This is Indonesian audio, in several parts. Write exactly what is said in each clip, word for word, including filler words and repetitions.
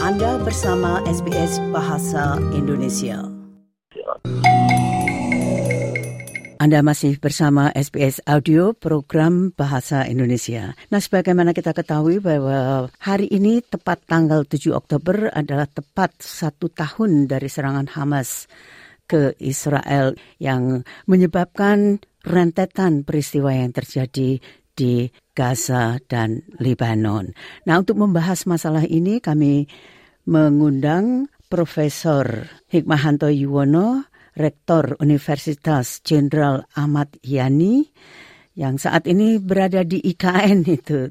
Anda bersama S B S Bahasa Indonesia. Anda masih bersama S B S Audio Program Bahasa Indonesia. Nah, sebagaimana kita ketahui bahwa hari ini tepat tanggal tujuh Oktober adalah tepat satu tahun dari serangan Hamas ke Israel yang menyebabkan rentetan peristiwa yang terjadi di Gaza dan Lebanon. Nah, untuk membahas masalah ini kami mengundang Profesor Hikmahanto Yuwono, Rektor Universitas Jenderal Ahmad Yani, yang saat ini berada di I K N itu.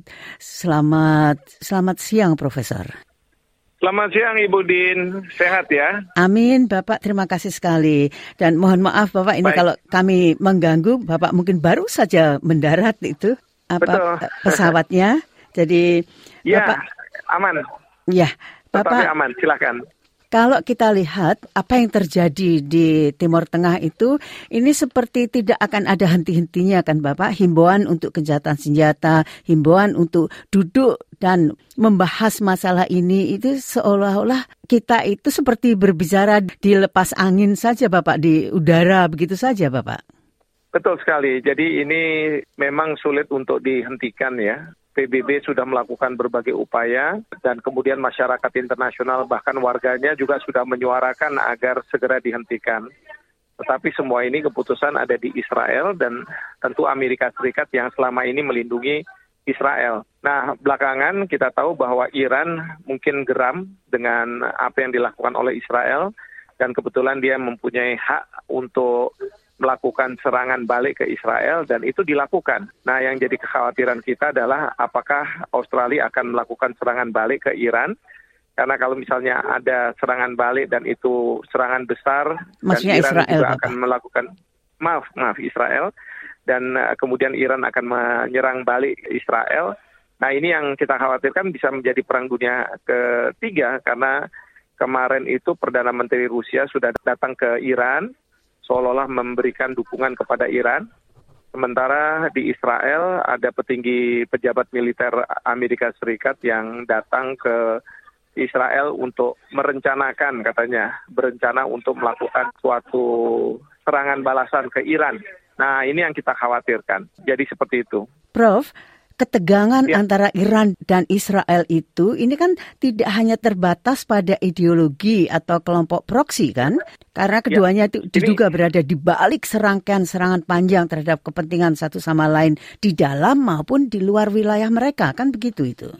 Selamat selamat siang, Profesor. Selamat siang, Ibu Din. Sehat ya? Amin, Bapak. Terima kasih sekali. Dan mohon maaf, Bapak, ini Baik. Kalau kami mengganggu, Bapak mungkin baru saja mendarat itu apa Betul. pesawatnya. Jadi, ya, Bapak, aman. Ya, Bapak. Tetapi aman, silakan. Kalau kita lihat apa yang terjadi di Timur Tengah itu, ini seperti tidak akan ada henti-hentinya kan Bapak, himbauan untuk gencatan senjata, himbauan untuk duduk dan membahas masalah ini, itu seolah-olah kita itu seperti berbicara di lepas angin saja Bapak, di udara begitu saja Bapak. Betul sekali, jadi ini memang sulit untuk dihentikan ya. P B B sudah melakukan berbagai upaya dan kemudian masyarakat internasional bahkan warganya juga sudah menyuarakan agar segera dihentikan. Tetapi semua ini keputusan ada di Israel dan tentu Amerika Serikat yang selama ini melindungi Israel. Nah, belakangan kita tahu bahwa Iran mungkin geram dengan apa yang dilakukan oleh Israel dan kebetulan dia mempunyai hak untuk melakukan serangan balik ke Israel dan itu dilakukan. Nah, yang jadi kekhawatiran kita adalah apakah Australia akan melakukan serangan balik ke Iran? Karena kalau misalnya ada serangan balik dan itu serangan besar, Maksudnya dan Iran Israel, juga Bapak. akan melakukan maaf maaf Israel dan uh, kemudian Iran akan menyerang balik Israel. Nah, ini yang kita khawatirkan bisa menjadi perang dunia ketiga karena kemarin itu Perdana Menteri Rusia sudah datang ke Iran seolah-olah memberikan dukungan kepada Iran. Sementara di Israel ada petinggi pejabat militer Amerika Serikat yang datang ke Israel untuk merencanakan, katanya, berencana untuk melakukan suatu serangan balasan ke Iran. Nah, ini yang kita khawatirkan. Jadi seperti itu. Prof, ketegangan ya. antara Iran dan Israel itu, ini kan tidak hanya terbatas pada ideologi atau kelompok proksi kan? Karena keduanya ya. itu diduga ini berada di balik serangkaian serangan panjang terhadap kepentingan satu sama lain di dalam maupun di luar wilayah mereka, kan begitu itu?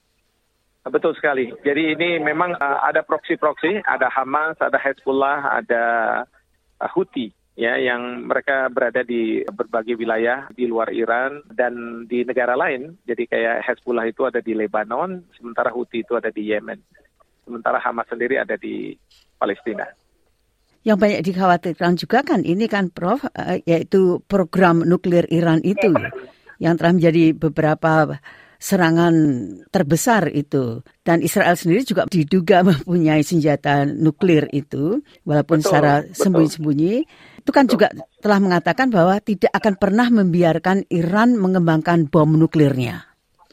Betul sekali. Jadi ini memang uh, ada proksi-proksi, ada Hamas, ada Hezbollah, ada uh, Houthi. Ya, yang mereka berada di berbagai wilayah di luar Iran dan di negara lain. Jadi kayak Hezbollah itu ada di Lebanon, sementara Houthi itu ada di Yemen. Sementara Hamas sendiri ada di Palestina. Yang banyak dikhawatirkan juga kan ini kan Prof, yaitu program nuklir Iran itu yang telah menjadi beberapa serangan terbesar itu. Dan Israel sendiri juga diduga mempunyai senjata nuklir itu, walaupun betul, secara betul. sembunyi-sembunyi. Itu kan betul. juga telah mengatakan bahwa tidak akan pernah membiarkan Iran mengembangkan bom nuklirnya.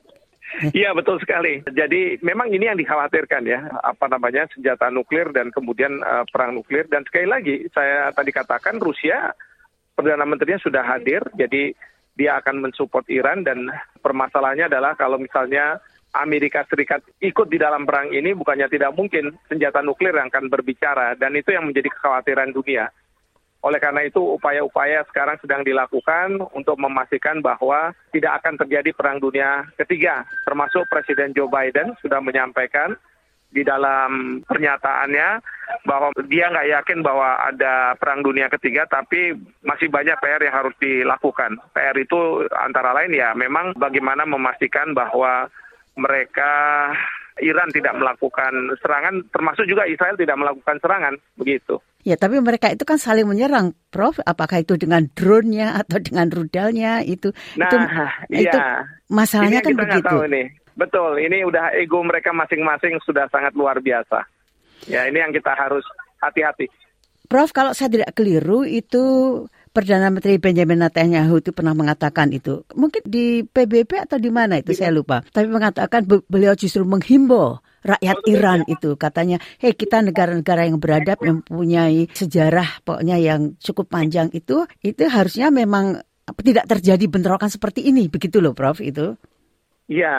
Iya, betul sekali. Jadi memang ini yang dikhawatirkan ya, apa namanya, senjata nuklir dan kemudian uh, perang nuklir. Dan sekali lagi, saya tadi katakan Rusia, Perdana Menterinya sudah hadir, jadi dia akan mensupport Iran dan permasalahannya adalah kalau misalnya Amerika Serikat ikut di dalam perang ini bukannya tidak mungkin senjata nuklir yang akan berbicara dan itu yang menjadi kekhawatiran dunia. Oleh karena itu upaya-upaya sekarang sedang dilakukan untuk memastikan bahwa tidak akan terjadi perang dunia ketiga. Termasuk Presiden Joe Biden sudah menyampaikan di dalam pernyataannya bahwa dia nggak yakin bahwa ada perang dunia ketiga, tapi masih banyak P R yang harus dilakukan. P R itu antara lain ya memang bagaimana memastikan bahwa mereka Iran tidak melakukan serangan, termasuk juga Israel tidak melakukan serangan, begitu. Ya, tapi mereka itu kan saling menyerang, Prof. Apakah itu dengan drone-nya atau dengan rudalnya itu? Nah, itu, iya. itu masalahnya ini kan kita begitu. Tahu ini. Betul, ini udah ego mereka masing-masing sudah sangat luar biasa. Ya, ini yang kita harus hati-hati. Prof, kalau saya tidak keliru itu Perdana Menteri Benjamin Netanyahu itu pernah mengatakan itu. Mungkin di P B B atau di mana itu, saya lupa. Tapi mengatakan beliau justru menghimbau rakyat Iran itu. Katanya, hei kita negara-negara yang beradab, yang mempunyai sejarah pokoknya yang cukup panjang itu, itu harusnya memang tidak terjadi bentrokan seperti ini. Begitu loh Prof itu. Ya,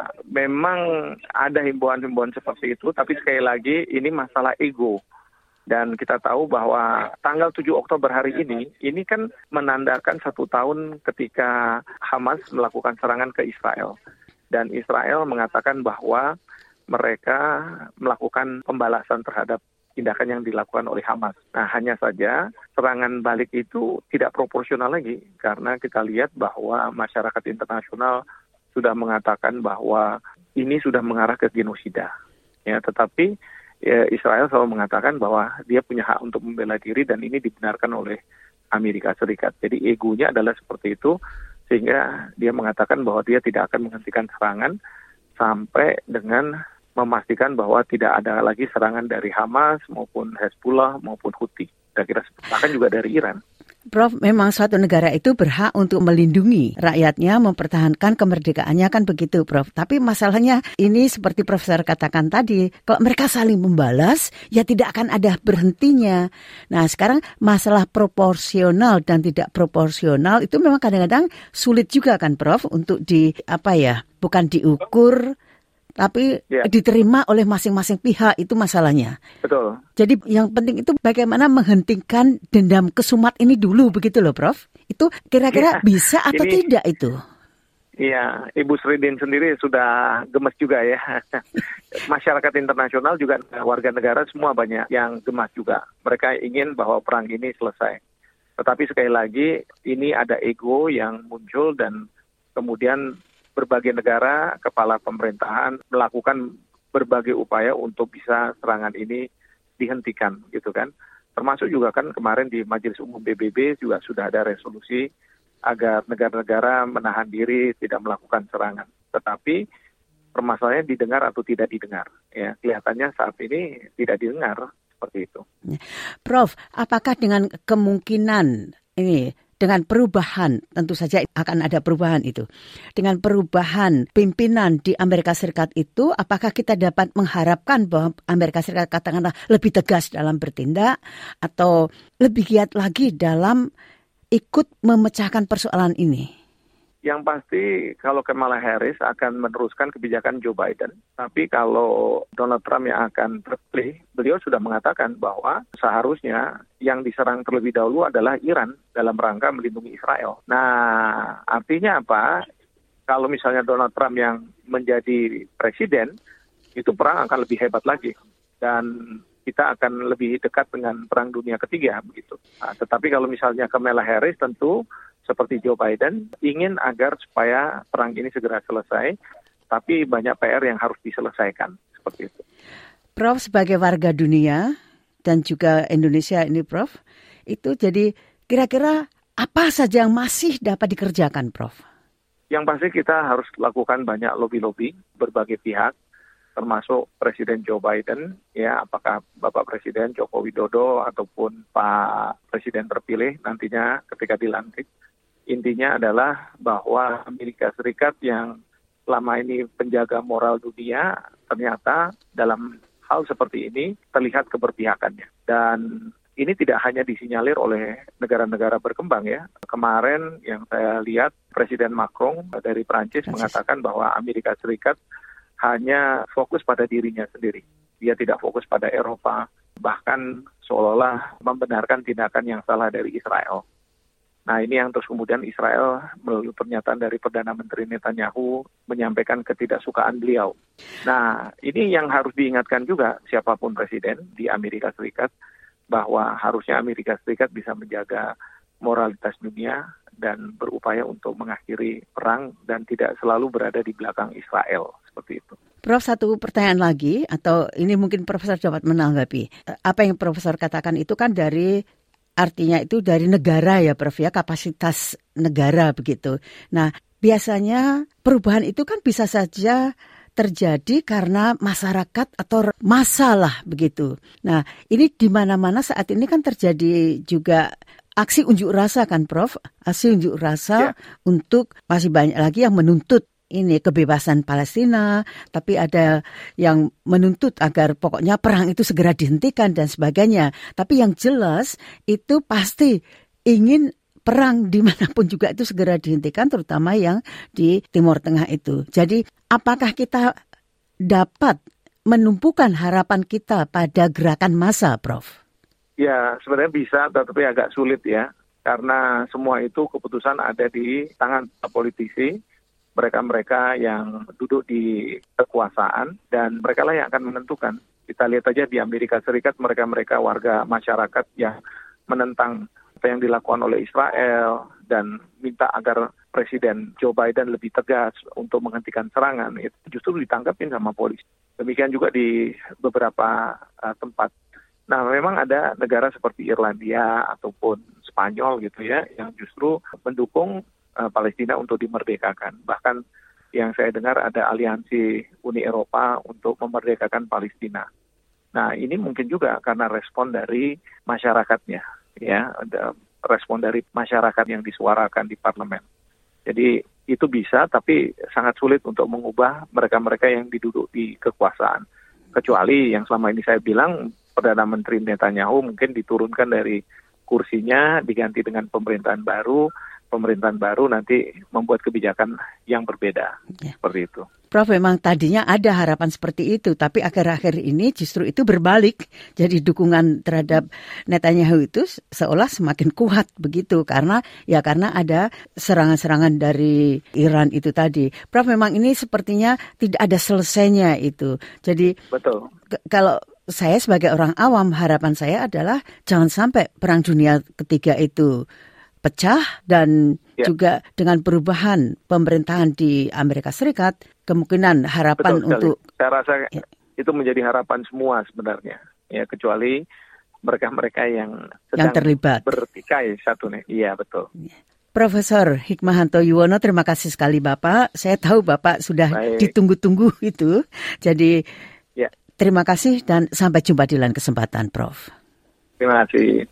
memang ada himbauan-himbauan seperti itu, tapi sekali lagi ini masalah ego. Dan kita tahu bahwa tanggal tujuh Oktober hari ini, ini kan menandakan satu tahun ketika Hamas melakukan serangan ke Israel. Dan Israel mengatakan bahwa mereka melakukan pembalasan terhadap tindakan yang dilakukan oleh Hamas. Nah, hanya saja serangan balik itu tidak proporsional lagi, karena kita lihat bahwa masyarakat internasional sudah mengatakan bahwa ini sudah mengarah ke genosida. Ya, tetapi ya, Israel selalu mengatakan bahwa dia punya hak untuk membela diri dan ini dibenarkan oleh Amerika Serikat. Jadi egonya adalah seperti itu, sehingga dia mengatakan bahwa dia tidak akan menghentikan serangan sampai dengan memastikan bahwa tidak ada lagi serangan dari Hamas maupun Hezbollah maupun Houthi. Kira-kira bahkan juga dari Iran. Prof, memang suatu negara itu berhak untuk melindungi rakyatnya, mempertahankan kemerdekaannya, kan begitu Prof. Tapi masalahnya ini seperti Profesor katakan tadi, kalau mereka saling membalas, ya tidak akan ada berhentinya. Nah sekarang masalah proporsional dan tidak proporsional itu memang kadang-kadang sulit juga kan Prof, untuk di, apa ya, bukan diukur, tapi ya, diterima oleh masing-masing pihak, itu masalahnya. Betul. Jadi yang penting itu bagaimana menghentikan dendam kesumat ini dulu, begitu loh Prof. Itu kira-kira ya, bisa atau ini, tidak itu? Iya, Ibu Sridin sendiri sudah gemes juga ya. Masyarakat internasional juga warga negara semua banyak yang gemas juga. Mereka ingin bahwa perang ini selesai. Tetapi sekali lagi ini ada ego yang muncul dan kemudian berbagai negara, kepala pemerintahan melakukan berbagai upaya untuk bisa serangan ini dihentikan, gitu kan. Termasuk juga kan kemarin di Majelis Umum P B B juga sudah ada resolusi agar negara-negara menahan diri tidak melakukan serangan. Tetapi permasalahannya didengar atau tidak didengar. Ya, kelihatannya saat ini tidak didengar seperti itu. Prof, apakah dengan kemungkinan ini, dengan perubahan, tentu saja akan ada perubahan itu. Dengan perubahan pimpinan di Amerika Serikat itu, apakah kita dapat mengharapkan bahwa Amerika Serikat katakanlah lebih tegas dalam bertindak atau lebih giat lagi dalam ikut memecahkan persoalan ini? Yang pasti kalau Kamala Harris akan meneruskan kebijakan Joe Biden. Tapi kalau Donald Trump yang akan terpilih, beliau sudah mengatakan bahwa seharusnya yang diserang terlebih dahulu adalah Iran dalam rangka melindungi Israel. Nah, artinya apa? Kalau misalnya Donald Trump yang menjadi presiden, itu perang akan lebih hebat lagi. Dan kita akan lebih dekat dengan perang dunia ketiga, begitu. Nah, tetapi kalau misalnya Kamala Harris tentu seperti Joe Biden, ingin agar supaya perang ini segera selesai, tapi banyak P R yang harus diselesaikan, seperti itu. Prof, sebagai warga dunia dan juga Indonesia ini, Prof, itu jadi kira-kira apa saja yang masih dapat dikerjakan, Prof? Yang pasti kita harus lakukan banyak lobby-lobby berbagai pihak, termasuk Presiden Joe Biden, ya, apakah Bapak Presiden Joko Widodo ataupun Pak Presiden terpilih nantinya ketika dilantik. Intinya adalah bahwa Amerika Serikat yang selama ini penjaga moral dunia, ternyata dalam hal seperti ini terlihat keberpihakannya. Dan ini tidak hanya disinyalir oleh negara-negara berkembang ya. Kemarin yang saya lihat Presiden Macron dari Prancis mengatakan bahwa Amerika Serikat hanya fokus pada dirinya sendiri. Dia tidak fokus pada Eropa, bahkan seolah-olah membenarkan tindakan yang salah dari Israel. Nah, ini yang terus kemudian Israel melalui pernyataan dari Perdana Menteri Netanyahu menyampaikan ketidaksukaan beliau. Nah, ini yang harus diingatkan juga siapapun presiden di Amerika Serikat, bahwa harusnya Amerika Serikat bisa menjaga moralitas dunia dan berupaya untuk mengakhiri perang dan tidak selalu berada di belakang Israel, seperti itu. Prof, satu pertanyaan lagi, atau ini mungkin Profesor dapat menanggapi. Apa yang Profesor katakan itu kan dari artinya itu dari negara ya Prof ya, kapasitas negara begitu. Nah biasanya perubahan itu kan bisa saja terjadi karena masyarakat atau masalah begitu. Nah ini di mana-mana saat ini kan terjadi juga aksi unjuk rasa kan Prof, aksi unjuk rasa ya. Untuk masih banyak lagi yang menuntut ini kebebasan Palestina, tapi ada yang menuntut agar pokoknya perang itu segera dihentikan dan sebagainya. Tapi yang jelas itu pasti ingin perang dimanapun juga itu segera dihentikan, terutama yang di Timur Tengah itu. Jadi apakah kita dapat menumpukan harapan kita pada gerakan massa, Prof? Ya, sebenarnya bisa, tetapi agak sulit ya. Karena semua itu keputusan ada di tangan politisi, mereka-mereka yang duduk di kekuasaan, dan mereka lah yang akan menentukan. Kita lihat aja di Amerika Serikat, mereka-mereka warga masyarakat yang menentang apa yang dilakukan oleh Israel, dan minta agar Presiden Joe Biden lebih tegas untuk menghentikan serangan, itu justru ditangkapin sama polisi. Demikian juga di beberapa uh, tempat. Nah, memang ada negara seperti Irlandia ataupun Spanyol gitu ya, yang justru mendukung Palestina untuk dimerdekakan. Bahkan yang saya dengar ada aliansi Uni Eropa untuk memerdekakan Palestina. Nah, ini mungkin juga karena respon dari masyarakatnya, ya, ada respon dari masyarakat yang disuarakan di parlemen. Jadi itu bisa, tapi sangat sulit untuk mengubah mereka-mereka yang diduduk di kekuasaan. Kecuali yang selama ini saya bilang, Perdana Menteri Netanyahu mungkin diturunkan dari kursinya, diganti dengan pemerintahan baru, pemerintahan baru nanti membuat kebijakan yang berbeda, ya. Seperti itu. Prof, memang tadinya ada harapan seperti itu, tapi akhir-akhir ini justru itu berbalik. Jadi dukungan terhadap Netanyahu itu seolah semakin kuat begitu, karena ya karena ada serangan-serangan dari Iran itu tadi. Prof, memang ini sepertinya tidak ada selesainya itu. Jadi betul. K- kalau saya sebagai orang awam, harapan saya adalah jangan sampai Perang Dunia Ketiga itu pecah, dan ya. juga dengan perubahan pemerintahan di Amerika Serikat, kemungkinan harapan untuk... Saya rasa ya. itu menjadi harapan semua sebenarnya, ya, kecuali mereka-mereka yang sedang yang terlibat bertikai satu nih. Iya, betul. Ya. Profesor Hikmahanto Yuwono, terima kasih sekali Bapak. Saya tahu Bapak sudah Baik. ditunggu-tunggu itu. Jadi ya. terima kasih dan sampai jumpa di lain kesempatan, Prof. Terima kasih.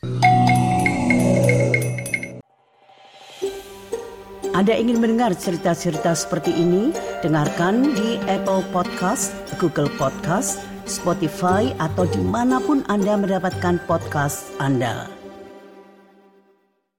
Anda ingin mendengar cerita-cerita seperti ini? Dengarkan di Apple Podcast, Google Podcast, Spotify, atau dimanapun Anda mendapatkan podcast Anda.